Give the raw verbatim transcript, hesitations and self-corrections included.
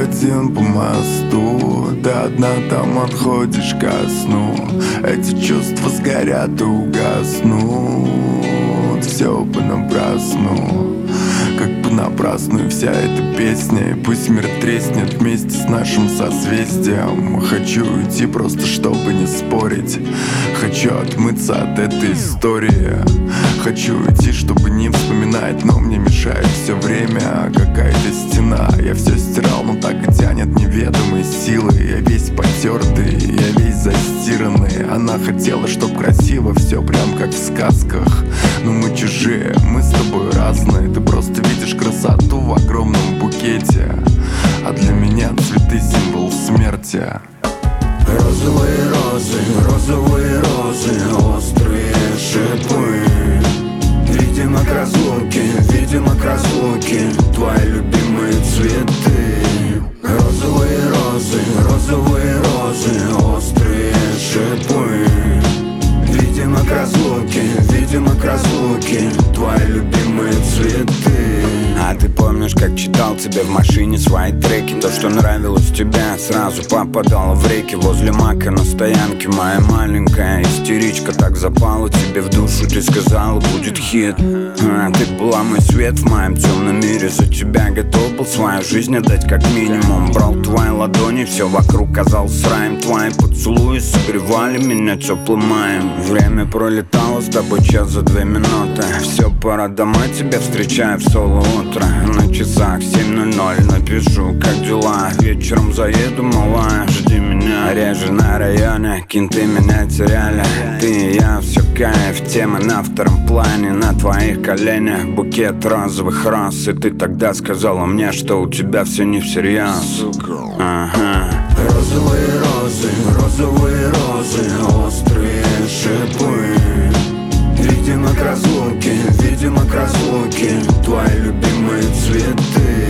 один по мосту, ты одна там отходишь ко сну. Эти чувства сгорят и угаснут, все понапрасну, как понапрасну. И вся эта песня, и пусть мир треснет вместе с нашим созвездием. Хочу уйти просто чтобы не спорить, хочу отмыться от этой истории. Хочу уйти, чтобы не вспоминать, но мне мешает все время какая-то стена. Я все стирал, но так и тянет неведомой силой. Я весь потертый, я весь застиранный. Она хотела, чтоб красиво все прям как в сказках, но мы чужие, мы с тобой разные. Ты просто видишь красоту в огромном букете, а для меня цветы символ смерти. Розовые розы, розовые розы, острые шипы. Видимо, к разлуке, видимо, к разлуке твои любимые цветы. Розовые розы, розовые розы, острые шипы. Видимо, к разлуке, видимо, к разлуке твои любимые цветы. А ты помнишь, как читал тебе в машине свои треки? То, что нравилось тебе, сразу попадало в реки. Возле мака на стоянке моя маленькая истеричка так запала тебе в душу. Ты сказала, будет хит. А ты была мой свет в моем темном мире. За тебя готов был свою жизнь отдать как минимум. Брал твои ладони, все вокруг казалось раем. Твои поцелуи согревали меня теплым маем. Время пролетало с тобой час за две минуты. Все, пора домой, тебя встречаю в соло утро. На часах семь ноль ноль, напишу, как дела. Вечером заеду, малая, жди меня. Реже на районе, кенты меня теряли. Ты и я, все кайф, тема на втором плане. На твоих коленях букет розовых роз. И ты тогда сказала мне, что у тебя все не всерьез. Ага. Розовые розы, розовые розы, острые шипы. Видимо, к разлуке, видимо, к разлуке твои любимые цветы.